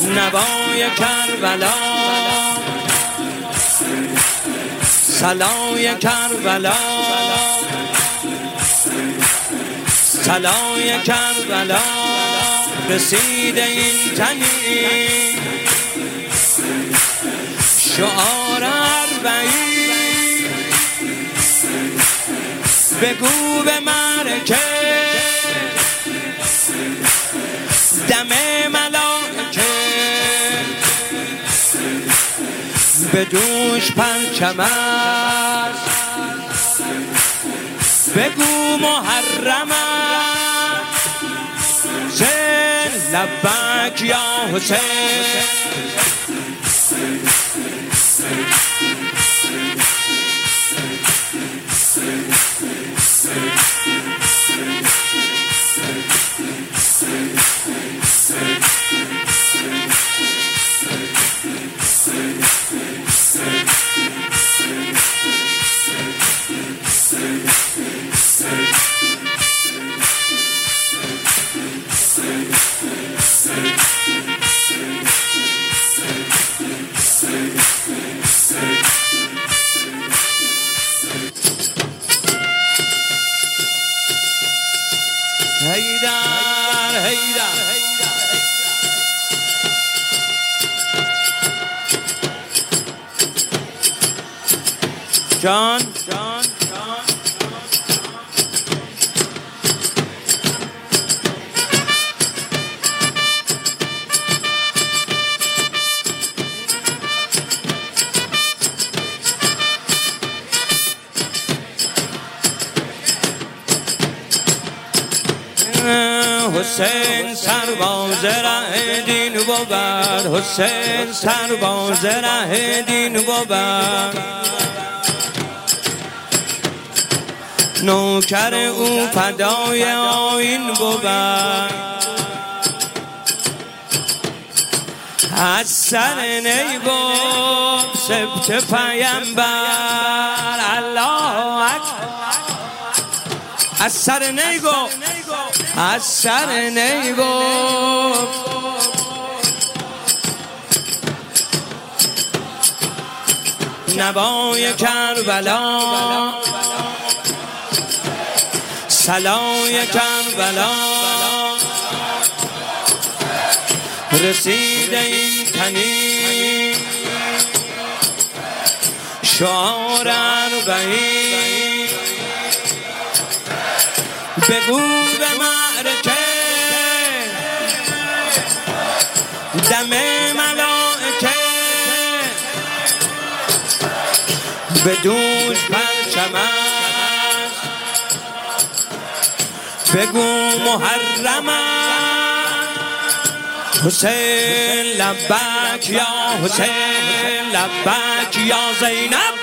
نوای کربلا صلای کربلا صلای کربلا رسید این تنی شعار اربعین بگو به مرکه دم ملائکه به دوش پرچم است بگو محرم است زن لبک یا حسین هیدر هیدر جان حسین سرباز ره دین بود حسین سرباز ره دین بود نوکر او فدای آیین بود از سر نیگم سبت پیمبر الله اکبر از سر نیگم از سر نیگم نوای کربلا صلای کربلا رسید این تنی شعار اربعین بگو به معرکه دم ملائکه به دوش پرچم است بگو محرم است حسین لبک یا حسین لبک یا زینب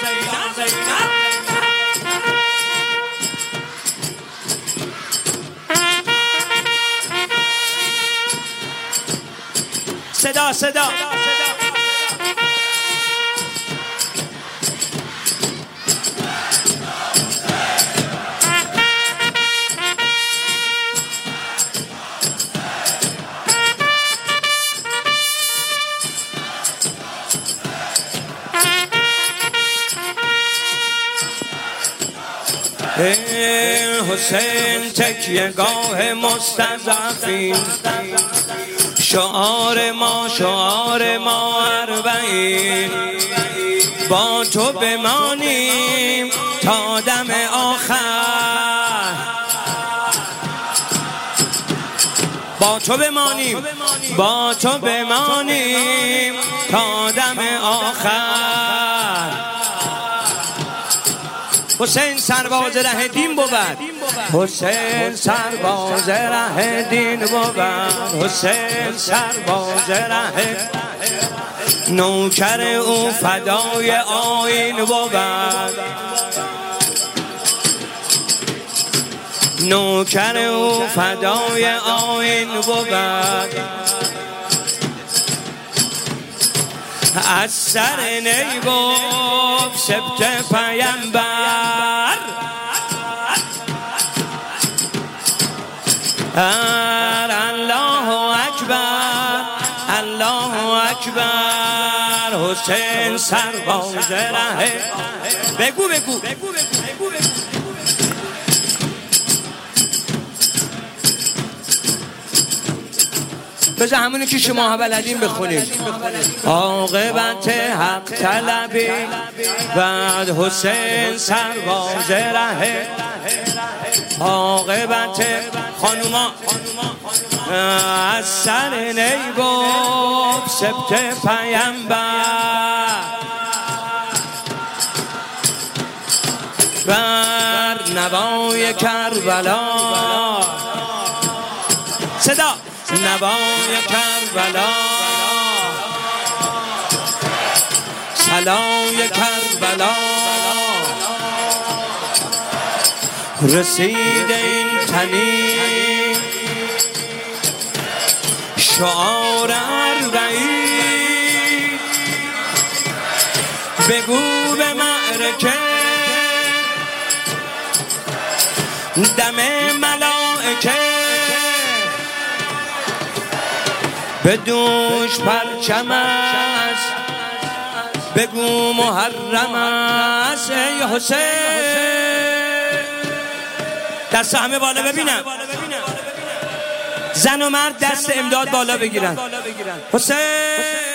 صدا صدا حسین تکیه گاه مستضعفین شعار ما اربعین با تو بمانیم تا دم آخر با تو بمانیم تا دم آخر حسین سرباز ره دین بود حسین سرباز ره دین بود حسین سرباز ره نوکر او فدای آیین بود نوکر او فدای آیین بود از سر نیگم سبت پیمبر الله اکبر الله اکبر حسین سرباز ره. بگو بگو بذار همونی که شما بلدین بخونید. عاقبت حق طلبی بعد حسین سرباز ره. عاقبت خانوما از سر نیگفت سبت پیمبر بر نوای کربلا. صدا نوای کربلا سلای کربلا رسید این تنی شعار اربعین. بگو به معرکه دم ملائکه به دوش پرچم است. بگو محرم است ای حسین. دست همه بالا ببینم. زن و مرد دست امداد بالا بگیرن. حسین